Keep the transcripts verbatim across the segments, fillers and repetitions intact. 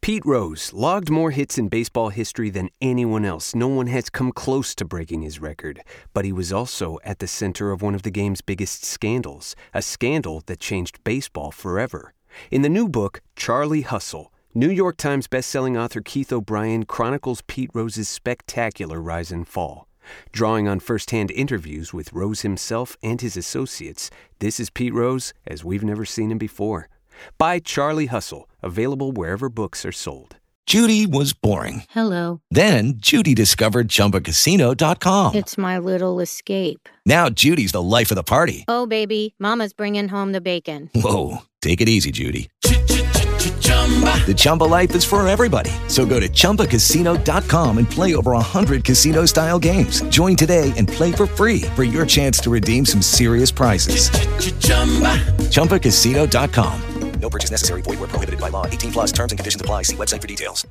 Pete Rose logged more hits in baseball history than anyone else. No one has come close to breaking his record. But he was also at the center of one of the game's biggest scandals, a scandal that changed baseball forever. In the new book, Charlie Hustle, New York Times bestselling author Keith O'Brien chronicles Pete Rose's spectacular rise and fall. Drawing on first-hand interviews with Rose himself and his associates, this is Pete Rose as we've never seen him before. Buy Charlie Hustle, available wherever books are sold. Judy was boring. Hello. Then Judy discovered Chumba Casino dot com. It's my little escape. Now Judy's the life of the party. Oh, baby, mama's bringing home the bacon. Whoa, take it easy, Judy. The Chumba life is for everybody. So go to Chumba Casino dot com and play over one hundred casino-style games. Join today and play for free for your chance to redeem some serious prizes. Chumba Casino dot com. No purchase necessary. Void where prohibited by law. eighteen plus terms and conditions apply. See website for details.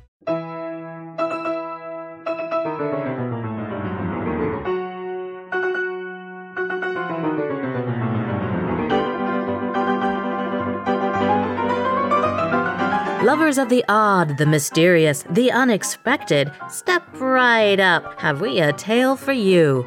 Lovers of the odd, the mysterious, the unexpected, step right up. Have we a tale for you?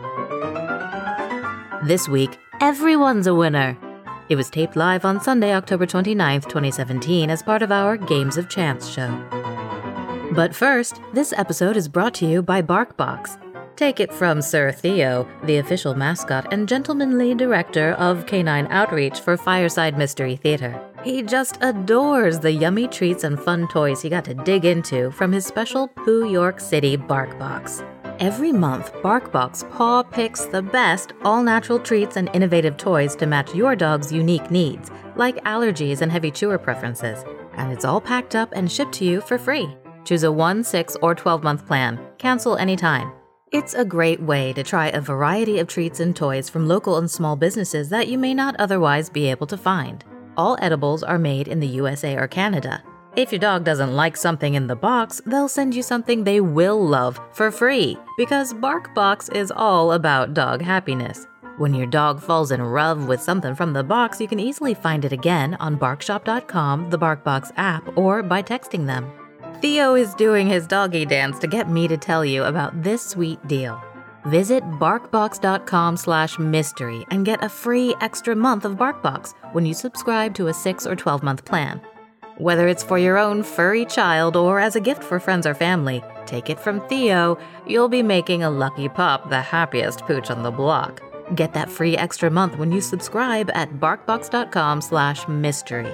This week, everyone's a winner. It was taped live on Sunday, October twenty-ninth, twenty seventeen, as part of our Games of Chance show. But first, this episode is brought to you by BarkBox. Take it from Sir Theo, the official mascot and gentlemanly director of Canine Outreach for Fireside Mystery Theater. He just adores the yummy treats and fun toys he got to dig into from his special Pooh York City BarkBox. Every month, BarkBox paw picks the best all-natural treats and innovative toys to match your dog's unique needs, like allergies and heavy chewer preferences. And it's all packed up and shipped to you for free. Choose a one, six, or twelve-month plan. Cancel anytime. It's a great way to try a variety of treats and toys from local and small businesses that you may not otherwise be able to find. All edibles are made in the U S A or Canada. If your dog doesn't like something in the box, they'll send you something they will love for free, because BarkBox is all about dog happiness. When your dog falls in love with something from the box, you can easily find it again on bark shop dot com, the BarkBox app, or by texting them. Theo is doing his doggy dance to get me to tell you about this sweet deal. Visit barkbox dot com slash mystery and get a free extra month of BarkBox when you subscribe to a six or twelve-month plan. Whether it's for your own furry child or as a gift for friends or family, take it from Theo, you'll be making a lucky pup the happiest pooch on the block. Get that free extra month when you subscribe at barkbox dot com slash mystery.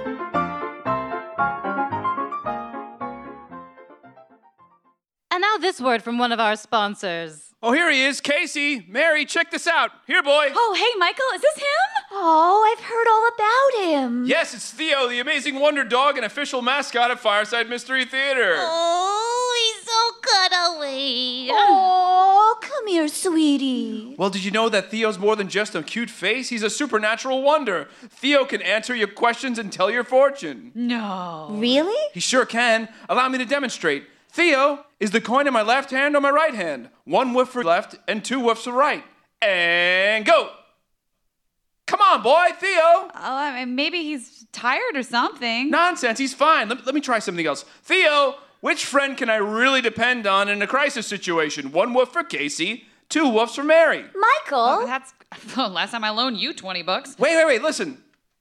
And now this word from one of our sponsors. Oh, here he is, Casey. Mary, check this out. Here, boy. Oh, hey, Michael, is this him? Oh, I've heard all about him. Yes, it's Theo, the amazing wonder dog and official mascot of Fireside Mystery Theater. Oh, he's so cuddly. Oh, come here, sweetie. Well, did you know that Theo's more than just a cute face? He's a supernatural wonder. Theo can answer your questions and tell your fortune. No. Really? He sure can. Allow me to demonstrate. Theo, is the coin in my left hand or my right hand? One whiff for left and two whiffs for right. And go! Come on, boy, Theo! Oh, I mean, maybe he's tired or something. Nonsense, he's fine. Let, let me try something else. Theo, which friend can I really depend on in a crisis situation? One whiff for Casey, two whiffs for Mary. Michael? Oh, that's the last time I loaned you twenty bucks. Wait, wait, wait, listen.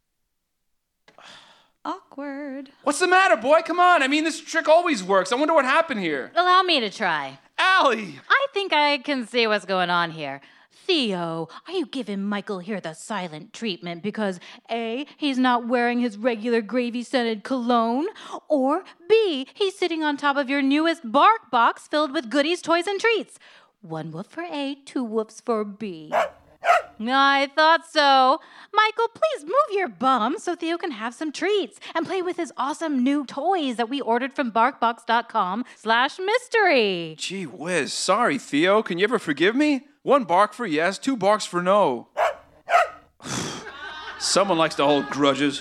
Awkward. What's the matter, boy? Come on. I mean, this trick always works. I wonder what happened here. Allow me to try. Allie! I think I can see what's going on here. Theo, are you giving Michael here the silent treatment because A, he's not wearing his regular gravy-scented cologne, or B, he's sitting on top of your newest bark box filled with goodies, toys, and treats? One woof for A, two woofs for B. I thought so. Michael, please move your bum so Theo can have some treats and play with his awesome new toys that we ordered from barkbox dot com slash mystery. Gee whiz. Sorry, Theo. Can you ever forgive me? One bark for yes, two barks for no. Someone likes to hold grudges.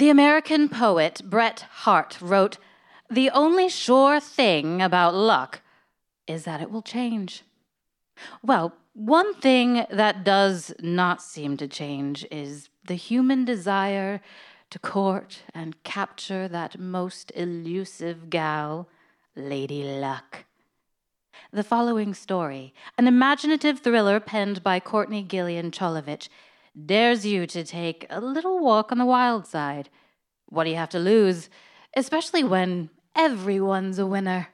The American poet Bret Harte wrote, "The only sure thing about luck is that it will change." Well, one thing that does not seem to change is the human desire to court and capture that most elusive gal, Lady Luck. The following story, an imaginative thriller penned by Courtney Gillian Cholovich, dares you to take a little walk on the wild side. What do you have to lose? Especially when everyone's a winner.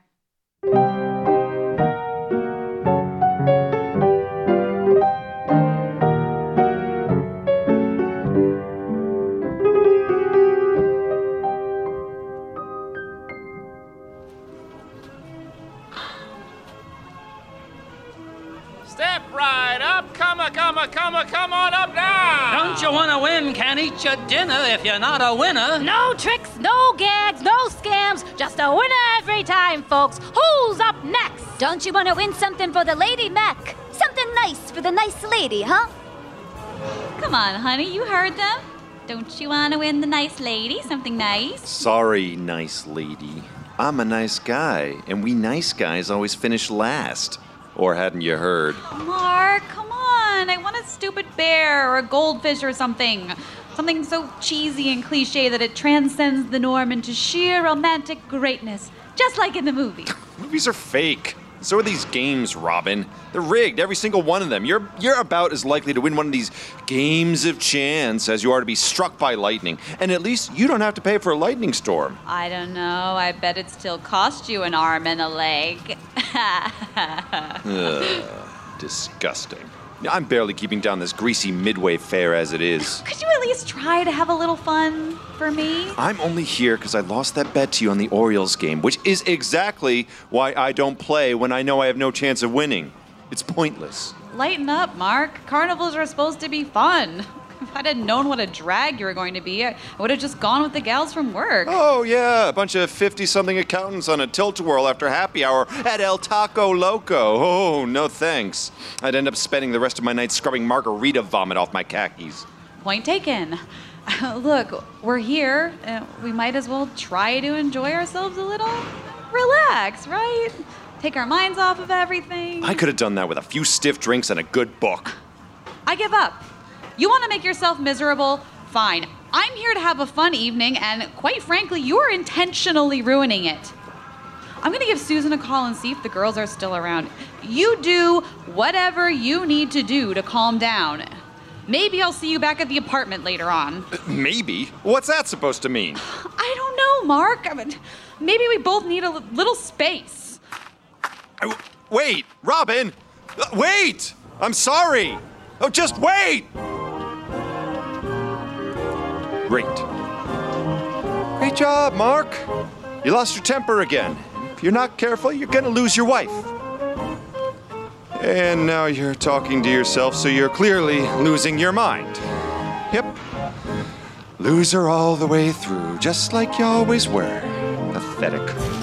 Step right up, come on, come on, come on, come on up now! Don't you want to win? Can't eat your dinner if you're not a winner. No tricks, no gags, no scams, just a winner every time, folks. Who's up next? Don't you want to win something for the Lady Mac? Something nice for the nice lady, huh? Come on, honey, you heard them. Don't you want to win the nice lady something nice? Sorry, nice lady. I'm a nice guy, and we nice guys always finish last. Or hadn't you heard? Mark, come on. I want a stupid bear or a goldfish or something. Something so cheesy and cliche that it transcends the norm into sheer romantic greatness, just like in the movie. Movies are fake. So are these games, Robin. They're rigged, every single one of them. You're you're about as likely to win one of these games of chance as you are to be struck by lightning. And at least you don't have to pay for a lightning storm. I don't know. I bet it still cost you an arm and a leg. Ugh, disgusting. I'm barely keeping down this greasy midway fare as it is. Could you at least try to have a little fun for me? I'm only here because I lost that bet to you on the Orioles game, which is exactly why I don't play when I know I have no chance of winning. It's pointless. Lighten up, Mark. Carnivals are supposed to be fun. If I'd have known what a drag you were going to be, I would have just gone with the gals from work. Oh, yeah, a bunch of fifty-something accountants on a tilt-a-whirl after happy hour at El Taco Loco. Oh, no thanks. I'd end up spending the rest of my night scrubbing margarita vomit off my khakis. Point taken. Look, we're here. Uh, we might as well try to enjoy ourselves a little. Relax, right? Take our minds off of everything. I could have done that with a few stiff drinks and a good book. I give up. You want to make yourself miserable? Fine. I'm here to have a fun evening, and quite frankly, you're intentionally ruining it. I'm going to give Susan a call and see if the girls are still around. You do whatever you need to do to calm down. Maybe I'll see you back at the apartment later on. Maybe? What's that supposed to mean? I don't know, Mark. I mean, maybe we both need a little space. I, wait, Robin! Uh, wait! I'm sorry! Oh, just wait! Great. Great job, Mark. You lost your temper again. If you're not careful, you're gonna lose your wife. And now you're talking to yourself, so you're clearly losing your mind. Yep. Loser all the way through, just like you always were. Pathetic.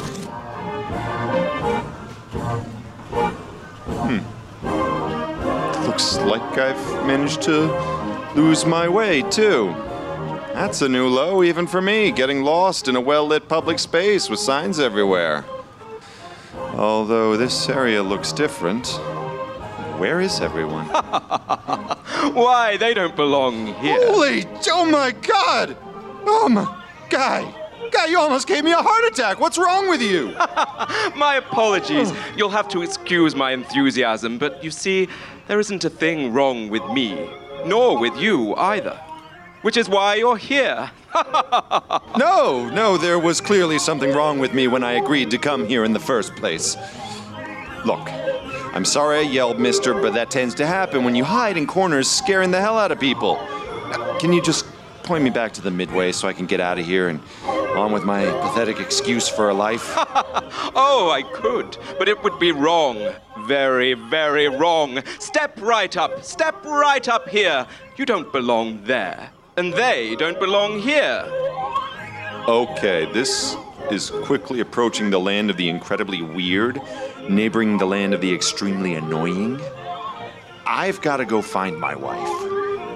Hmm. Looks like I've managed to lose my way, too. That's a new low, even for me, getting lost in a well-lit public space with signs everywhere. Although this area looks different. Where is everyone? Why, they don't belong here. Holy, oh my God! Oh my, Guy, Guy, you almost gave me a heart attack. What's wrong with you? My apologies. You'll have to excuse my enthusiasm, but you see, there isn't a thing wrong with me, nor with you either. Which is why you're here. No, no, there was clearly something wrong with me when I agreed to come here in the first place. Look, I'm sorry I yelled, mister, but that tends to happen when you hide in corners scaring the hell out of people. Can you just point me back to the midway so I can get out of here and on with my pathetic excuse for a life? Oh, I could, but it would be wrong. Very, very wrong. Step right up. Step right up here. You don't belong there. And they don't belong here. Okay, this is quickly approaching the land of the incredibly weird, neighboring the land of the extremely annoying. I've got to go find my wife.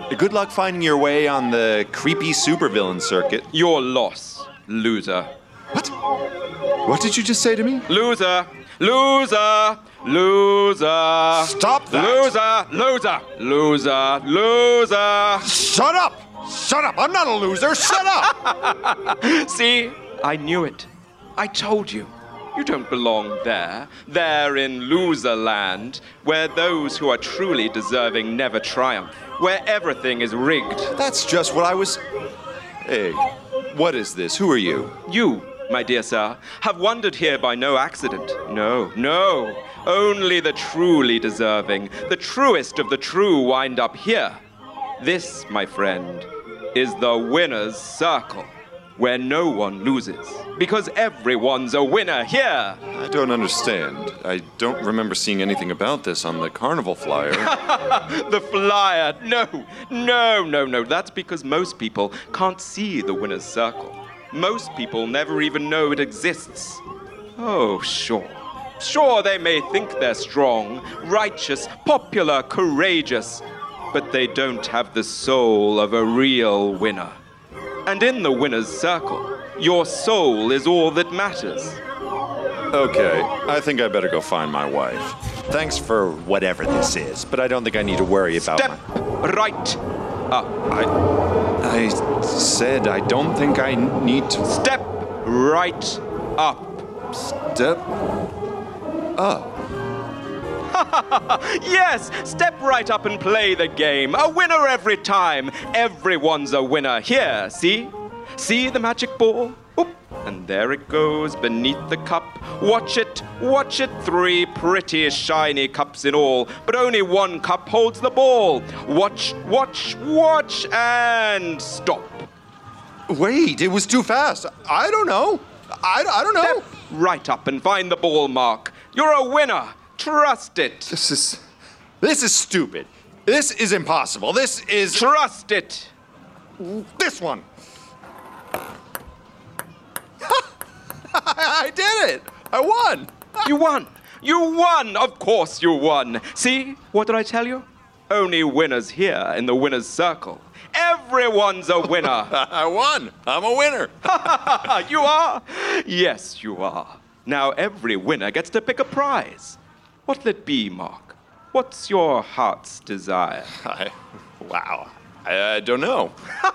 Good luck finding your way on the creepy supervillain circuit. Your loss, loser. What? What did you just say to me? Loser! Loser! Loser! Stop that! Loser! Loser! Loser! Loser! Shut up! Shut up! I'm not a loser! Shut up! See? I knew it. I told you. You don't belong there. There in loser land, where those who are truly deserving never triumph, where everything is rigged. That's just what I was... Hey, what is this? Who are you? You, my dear sir, have wandered here by no accident. No, no. Only the truly deserving, the truest of the true wind up here. This, my friend, is the winner's circle, where no one loses, because everyone's a winner here. I don't understand. I don't remember seeing anything about this on the carnival flyer. The flyer? No, no, no, no. That's because most people can't see the winner's circle. Most people never even know it exists. Oh, sure. Sure, they may think they're strong, righteous, popular, courageous, but they don't have the soul of a real winner. And in the winner's circle, your soul is all that matters. Okay, I think I better go find my wife. Thanks for whatever this is, but I don't think I need to worry about Step my... right up. I... I said I don't think I need to... Step right up. Step up. Yes, step right up and play the game. A winner every time. Everyone's a winner. Here, see? See the magic ball? Oop. And there it goes beneath the cup. Watch it, watch it. Three pretty shiny cups in all, but only one cup holds the ball. Watch, watch, watch, and stop. Wait, it was too fast. I don't know. I, I don't know. Step right up and find the ball, Mark. You're a winner. Trust it. This is... This is stupid. This is impossible. This is... Trust it. This one. I did it. I won. You won. You won. Of course you won. See? What did I tell you? Only winners here in the winner's circle. Everyone's a winner. I won. I'm a winner. You are? Yes, you are. Now every winner gets to pick a prize. What'll it be, Mark? What's your heart's desire? I, wow. I, I don't know.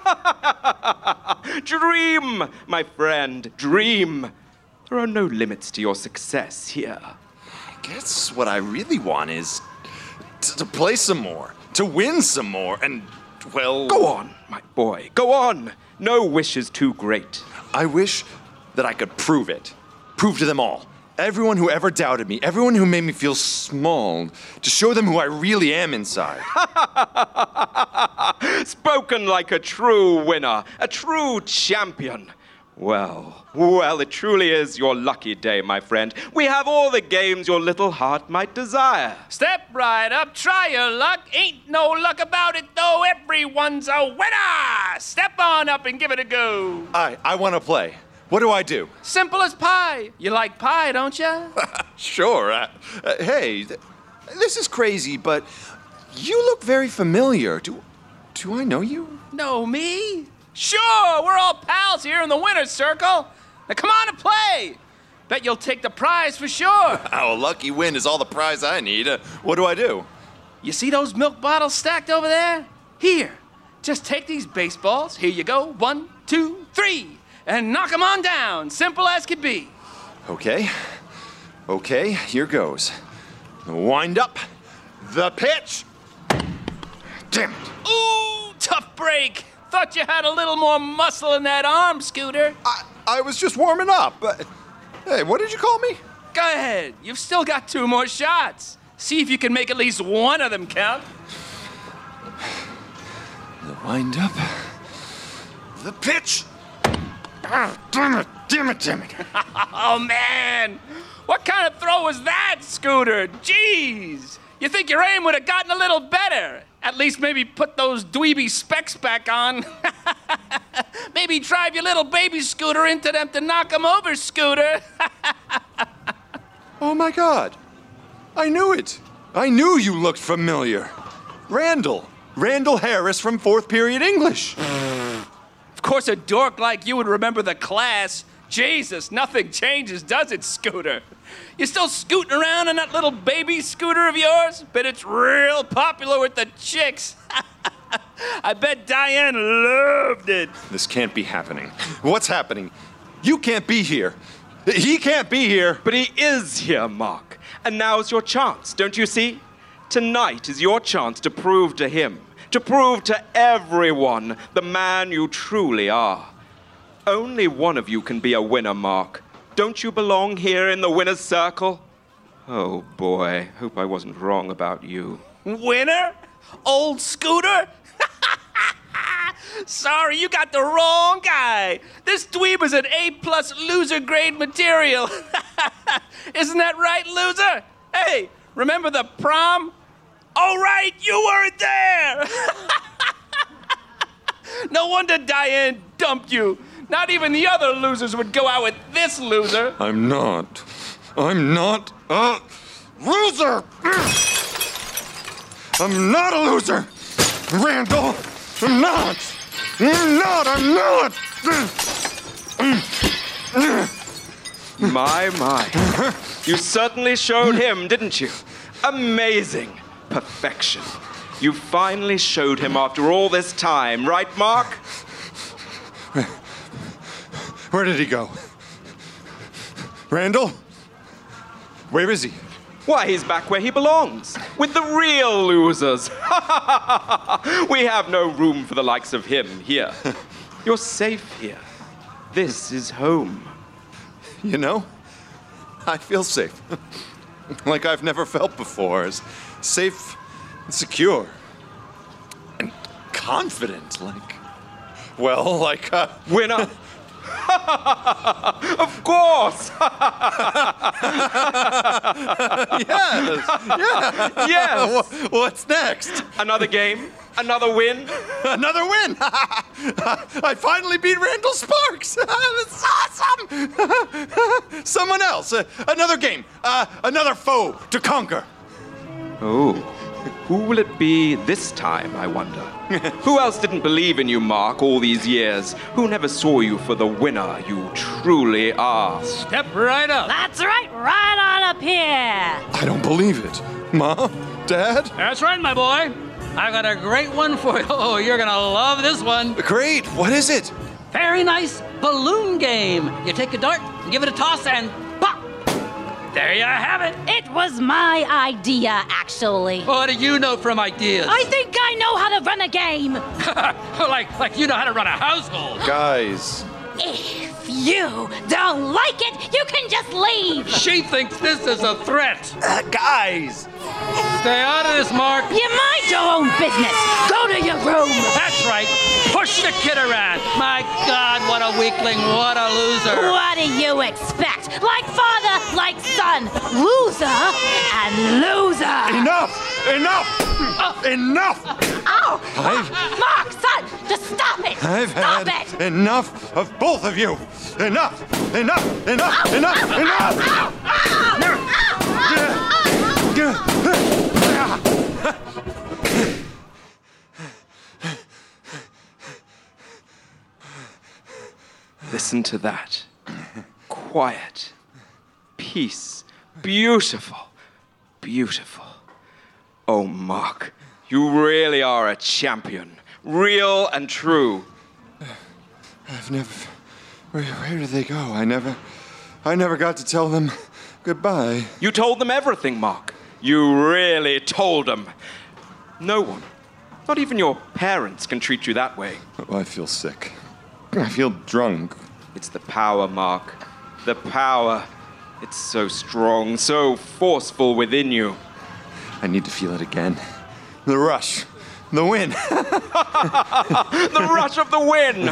Dream, my friend, dream. There are no limits to your success here. I guess what I really want is to, to play some more, to win some more, and, well... Go on, my boy, go on. No wish is too great. I wish that I could prove it. Prove to them all. Everyone who ever doubted me, everyone who made me feel small, to show them who I really am inside. Spoken like a true winner, a true champion. Well, well, it truly is your lucky day, my friend. We have all the games your little heart might desire. Step right up, try your luck. Ain't no luck about it, though. Everyone's a winner. Step on up and give it a go. I, I want to play. What do I do? Simple as pie. You like pie, don't you? Sure. Uh, uh, hey, th- this is crazy, but you look very familiar. Do, do I know you? Know me? Sure, we're all pals here in the winner's circle. Now come on and play. Bet you'll take the prize for sure. Oh, a lucky win is all the prize I need. Uh, what do I do? You see those milk bottles stacked over there? Here, just take these baseballs. Here you go. One, two, three. And knock them on down. Simple as could be. Okay. Okay, here goes. The wind up. The pitch. Damn it. Ooh, tough break. Thought you had a little more muscle in that arm, Scooter. I, I was just warming up. Uh, hey, what did you call me? Go ahead. You've still got two more shots. See if you can make at least one of them count. The wind up. The pitch. Ah, damn it, damn it, damn it. Oh, man. What kind of throw was that, Scooter? Jeez. You think your aim would have gotten a little better? At least maybe put those dweeby specs back on. Maybe drive your little baby Scooter into them to knock them over, Scooter. Oh, my God. I knew it. I knew you looked familiar. Randall. Randall Harris from fourth period English. Of course, a dork like you would remember the class. Jesus, nothing changes, does it, Scooter? You still scooting around in that little baby scooter of yours? Bet it's real popular with the chicks. I bet Diane loved it. This can't be happening. What's happening? You can't be here. He can't be here. But he is here, Mark. And now's your chance, don't you see? Tonight is your chance to prove to him, to prove to everyone the man you truly are. Only one of you can be a winner, Mark. Don't you belong here in the winner's circle? Oh, boy. Hope I wasn't wrong about you. Winner? Old Scooter? Sorry, you got the wrong guy. This dweeb is an A-plus loser grade material. Isn't that right, loser? Hey, remember the prom? Oh, right, you weren't there. No wonder Diane dumped you. Not even the other losers would go out with this loser. I'm not. I'm not a loser. I'm not a loser. Randall, I'm not. I'm not. I'm not. My, my. You certainly showed him, didn't you? Amazing. Perfection. You finally showed him after all this time, right, Mark? Where did he go? Randall? Where is he? Why, he's back where he belongs, with the real losers. We have no room for the likes of him here. You're safe here. This is home. You know, I feel safe. Like I've never felt before. As safe and secure. And confident, like... Well, like, uh... Winner! Of course! Yes! Yeah! Yes! What's next? Another game? Another win? Another win! I finally beat Randall Sparks! That's awesome! Someone else. Uh, another game. Uh, another foe to conquer. Oh. Who will it be this time, I wonder? Who else didn't believe in you, Mark, all these years? Who never saw you for the winner you truly are? Step right up. That's right, right on up here. I don't believe it. Mom? Dad? That's right, my boy. I got a great one for you. Oh, you're gonna love this one. Great. What is it? Very nice balloon game. You take a dart, give it a toss, and pop. There you have it. It was my idea, actually. What do you know from ideas? I think I know how to run a game. like, like you know how to run a household. Guys. If you don't like it, you can just leave. She thinks this is a threat. Uh, guys. Stay out of this, Mark. You mind your own business. Go to your room. That's right. Push the kid around. My God, what a weakling. What a loser. What do you expect? Like father, like son. Loser and loser. Enough! Enough! Uh, Enough! Ow! I've... Mark, son, just stop it. I've stop had it. enough of both of you. Enough! Enough! Enough! Ow, enough! ow, enough! Ow, ow, ow, ow, Listen to that. Quiet. Peace. Beautiful. Beautiful. Oh, Mark, you really are a champion. Real and true. I've never... Where, where did they go? I never... I never got to tell them goodbye. You told them everything, Mark. You really told them. No one, not even your parents, can treat you that way. Oh, I feel sick. I feel drunk. It's the power, Mark. The power. It's so strong, so forceful within you. I need to feel it again. The rush. The win. The rush of the win.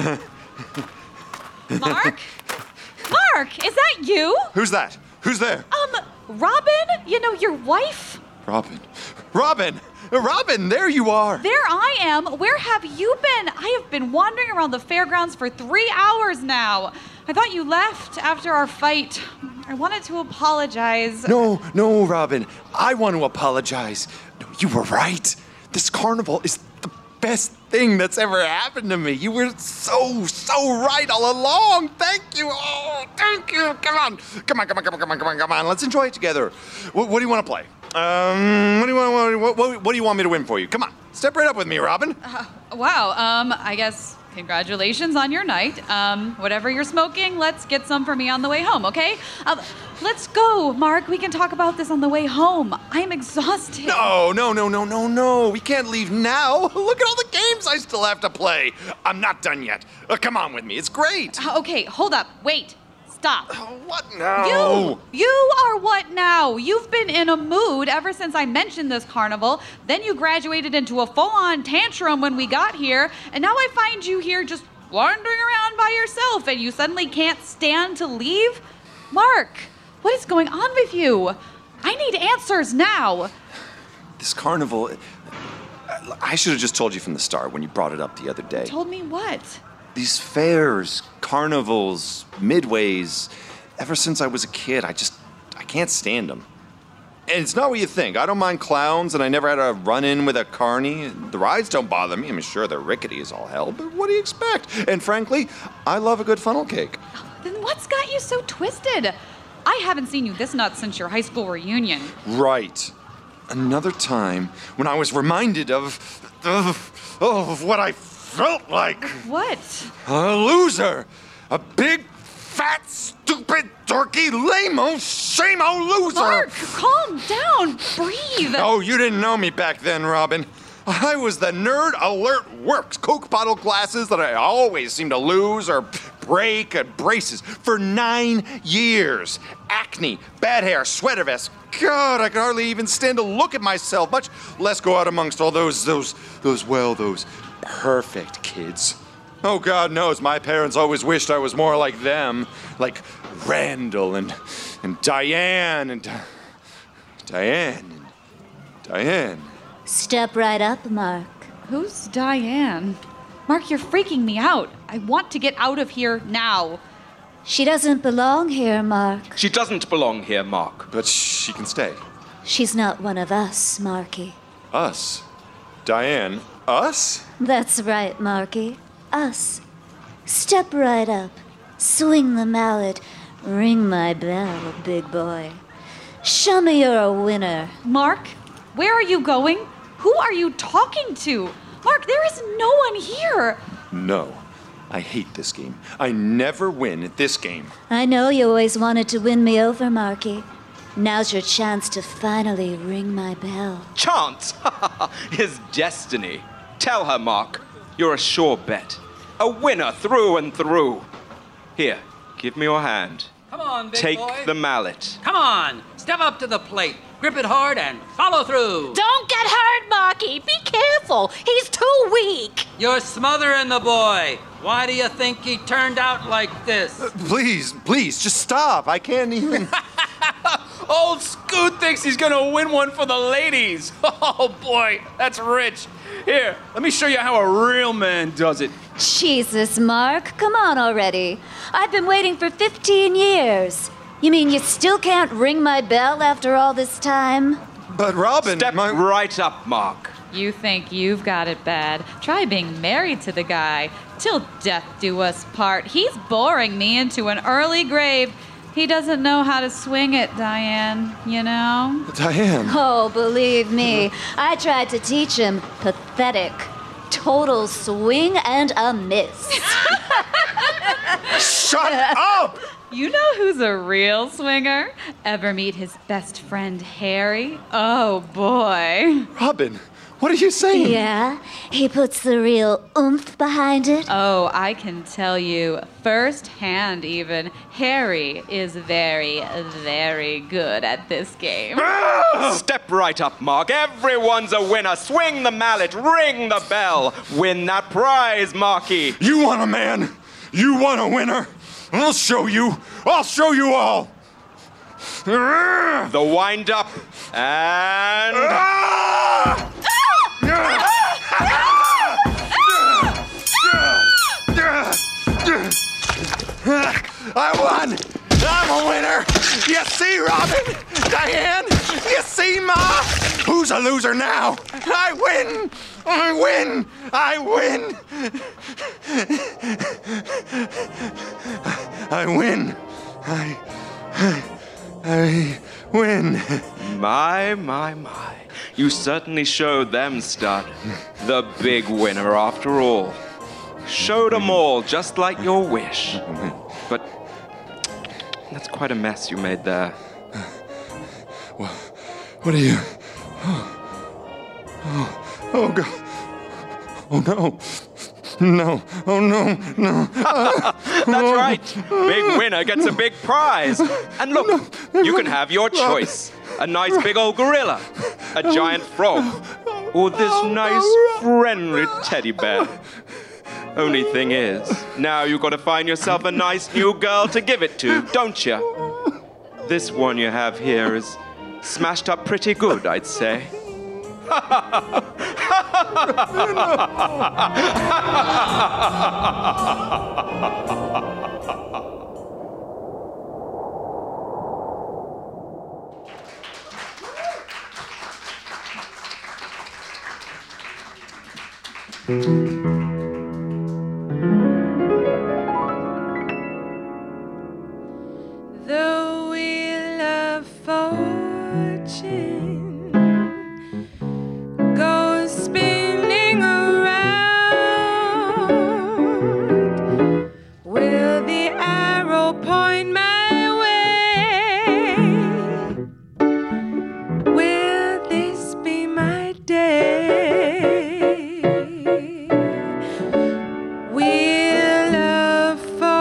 Mark? Mark, is that you? Who's that? Who's there? Um, Robin? You know, your wife? Robin. Robin! Robin, there you are! There I am. Where have you been? I have been wandering around the fairgrounds for three hours now. I thought you left after our fight. I wanted to apologize. No, no, Robin. I want to apologize. No, you were right. This carnival is the best thing that's ever happened to me. You were so, so right all along. Thank you. Oh, thank you. Come on. Come on, come on, come on, come on, come on, come on. Let's enjoy it together. What, what do you want to play? Um, what do you want, what, what, what do you want me to win for you? Come on. Step right up with me, Robin. Uh, wow. Um, I guess congratulations on your night. Um, whatever you're smoking, let's get some for me on the way home, okay? Uh, let's go, Mark. We can talk about this on the way home. I'm exhausted. No, no, no, no, no, no. We can't leave now. Look at all the games I still have to play. I'm not done yet. Uh, come on with me. It's great. Uh, okay, hold up. Wait. Stop. What now? You! You are what now? You've been in a mood ever since I mentioned this carnival. Then you graduated into a full-on tantrum when we got here, and now I find you here just wandering around by yourself, and you suddenly can't stand to leave? Mark, what is going on with you? I need answers now. This carnival... I should have just told you from the start when you brought it up the other day. Told me what? These fairs, carnivals, midways, ever since I was a kid, I just, I can't stand them. And it's not what you think. I don't mind clowns, and I never had a run-in with a carny. The rides don't bother me. I'm sure they're rickety as all hell, but what do you expect? And frankly, I love a good funnel cake. Then what's got you so twisted? I haven't seen you this nuts since your high school reunion. Right. Another time when I was reminded of, of, of what I felt like. What? A loser. A big, fat, stupid, dorky, lame-o, shame-o loser. Mark, calm down. Breathe. Oh, you didn't know me back then, Robin. I was the nerd alert works. Coke bottle glasses that I always seem to lose or break at braces for nine years. Acne, bad hair, sweater vest. God, I could hardly even stand to look at myself, much less go out amongst all those, those, those, well, those perfect kids. Oh, God knows, my parents always wished I was more like them. Like Randall and, and Diane and... Di- Diane and... Diane. Step right up, Mark. Who's Diane? Mark, you're freaking me out. I want to get out of here now. She doesn't belong here, Mark. She doesn't belong here, Mark. But she can stay. She's not one of us, Marky. Us? Diane? Us? That's right, Marky. Us. Step right up. Swing the mallet. Ring my bell, big boy. Show me you're a winner. Mark, where are you going? Who are you talking to? Mark, there is no one here. No. I hate this game. I never win at this game. I know you always wanted to win me over, Marky. Now's your chance to finally ring my bell. Chance? His destiny. Tell her, Mark. You're a sure bet. A winner through and through. Here, give me your hand. Come on, big Take boy. the mallet. Come on. Step up to the plate. Grip it hard and follow through. Don't get hurt, Marky. Be careful. He's too weak. You're smothering the boy. Why do you think he turned out like this? Uh, please, please, just stop. I can't even... Old Scoot thinks he's gonna win one for the ladies. Oh boy, that's rich. Here, let me show you how a real man does it. Jesus, Mark, come on already. I've been waiting for fifteen years. You mean you still can't ring my bell after all this time? But Robin, Step my... right up, Mark. You think you've got it bad. Try being married to the guy. Till death do us part. He's boring me into an early grave. He doesn't know how to swing it, Diane, you know? Diane. Oh, believe me, I tried to teach him. Pathetic. Total swing and a miss. Shut up! You know who's a real swinger? Ever meet his best friend, Harry? Oh, boy. Robin, what are you saying? Yeah, he puts the real oomph behind it. Oh, I can tell you firsthand even, Harry is very, very good at this game. Step right up, Mark. Everyone's a winner. Swing the mallet. Ring the bell. Win that prize, Marky. You want a man? You want a winner? I'll show you. I'll show you all. The wind up and... I won! I'm a winner! You see, Robin? Diane? You see, Ma? Who's a loser now? I win! I win! I win! I win! I... I... I win! My, my, my. You certainly showed them, stud. The big winner, after all. Showed them all, just like your wish. But that's quite a mess you made there. Well, what are you... Oh, oh, oh God. Oh, no. No. Oh, no, no. That's right. Big winner gets a big prize. And look, you can have your choice. A nice big old gorilla, a giant frog, or this nice friendly teddy bear. Only thing is, now you've got to find yourself a nice new girl to give it to, don't you? This one you have here is smashed up pretty good, I'd say. The wheel of fortune goes spinning around. Will the arrow point my way? Will this be my day? Wheel of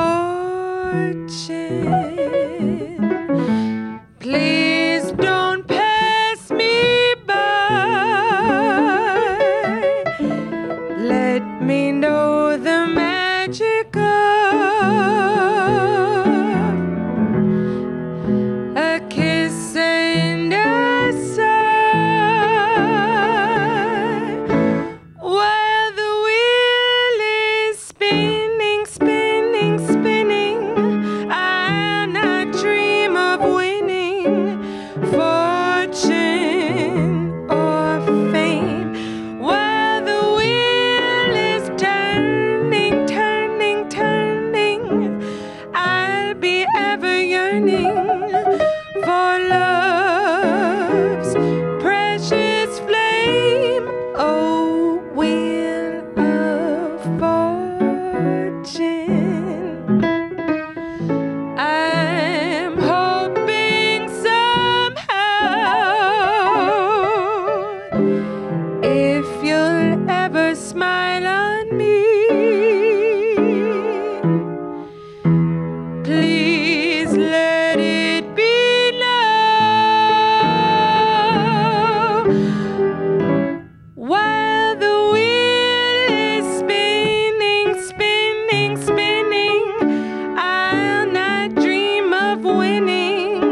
fortune, please don't pass me by. Let me know the magic of a kiss and a sigh, while the wheel is spinning, spinning, spinning. And I dream of winning fortune or fame, while the wheel is turning, turning, turning. I'll be ever yearning for love's precious flame. Oh, wheel of fortune, I'm hoping somehow, if you'll ever smile on me, please let it be now. While the wheel is spinning, spinning, spinning, I'll not dream of winning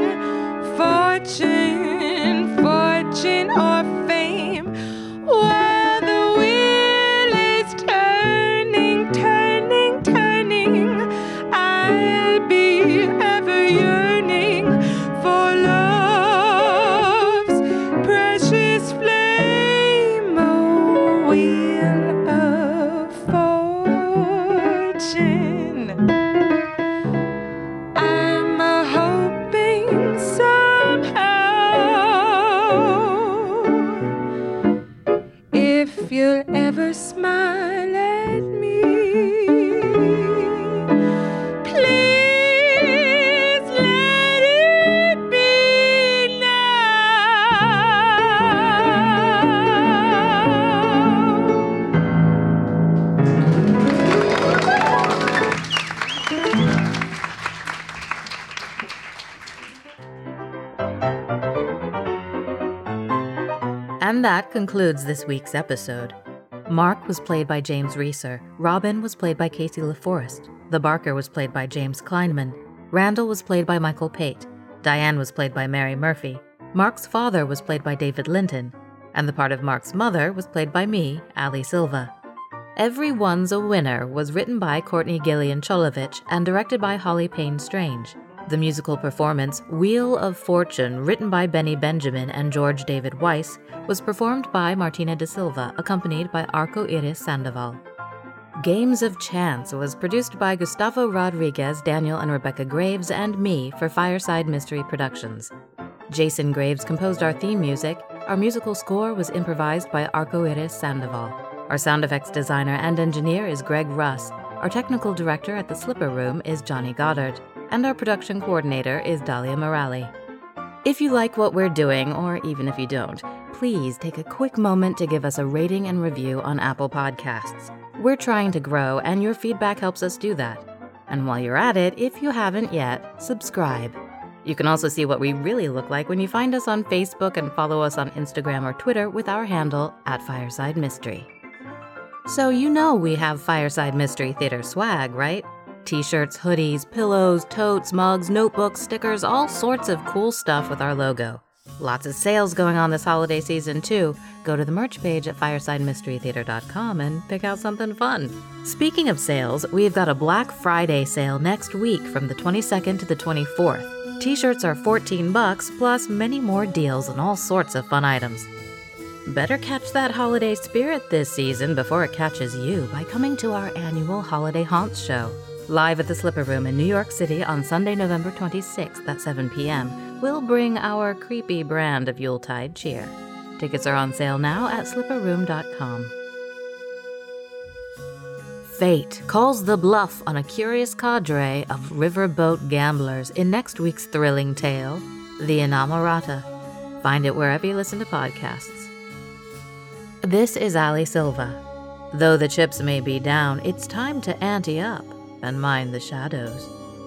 fortune, fortune or fame. While the wheel is turning, turning, turning, I'll be ever yearning for love's precious flame. Oh, wheel of fortune, I'm a hoping somehow, if you'll ever smile at me, please let it be And that concludes this week's episode. Mark was played by James Reeser, Robin was played by Casey LaForest, the Barker was played by James Kleinman, Randall was played by Michael Pate, Diane was played by Mary Murphy, Mark's father was played by David Linton, and the part of Mark's mother was played by me, Ali Silva. Everyone's a Winner was written by Courtney Gillian Cholovich and directed by Holly Payne Strange. The musical performance Wheel of Fortune, written by Benny Benjamin and George David Weiss, was performed by Martina da Silva, accompanied by Arco Iris Sandoval. Games of Chance was produced by Gustavo Rodriguez, Daniel and Rebecca Graves, and me for Fireside Mystery Productions. Jason Graves composed our theme music. Our musical score was improvised by Arco Iris Sandoval. Our sound effects designer and engineer is Greg Russ. Our technical director at the Slipper Room is Johnny Goddard. And our production coordinator is Dahlia Morali. If you like what we're doing, or even if you don't, please take a quick moment to give us a rating and review on Apple Podcasts. We're trying to grow, and your feedback helps us do that. And while you're at it, if you haven't yet, subscribe. You can also see what we really look like when you find us on Facebook and follow us on Instagram or Twitter with our handle at Fireside Mystery. So you know we have Fireside Mystery Theater swag, right? T-shirts, hoodies, pillows, totes, mugs, notebooks, stickers, all sorts of cool stuff with our logo. Lots of sales going on this holiday season, too. Go to the merch page at fireside mystery theater dot com and pick out something fun. Speaking of sales, we've got a Black Friday sale next week from the twenty-second to the twenty-fourth. T-shirts are fourteen bucks, plus many more deals and all sorts of fun items. Better catch that holiday spirit this season before it catches you by coming to our annual Holiday Haunts show. Live at the Slipper Room in New York City on Sunday, November twenty-sixth at seven p.m., we'll bring our creepy brand of Yuletide cheer. Tickets are on sale now at slipper room dot com. Fate calls the bluff on a curious cadre of riverboat gamblers in next week's thrilling tale, The Inamorata. Find it wherever you listen to podcasts. This is Ali Silva. Though the chips may be down, it's time to ante up and mind the shadows.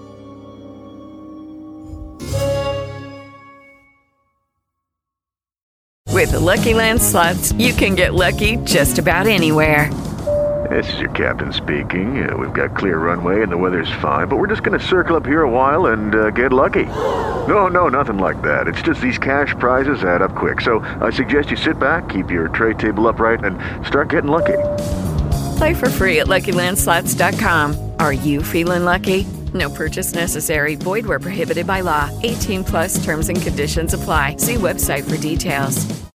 With the Lucky Land Slots, you can get lucky just about anywhere. This is your captain speaking. Uh, we've got clear runway and the weather's fine, but we're just going to circle up here a while and uh, get lucky. No, no, nothing like that. It's just these cash prizes add up quick. So I suggest you sit back, keep your tray table upright, and start getting lucky. Play for free at lucky land slots dot com. Are you feeling lucky? No purchase necessary. Void where prohibited by law. eighteen plus terms and conditions apply. See website for details.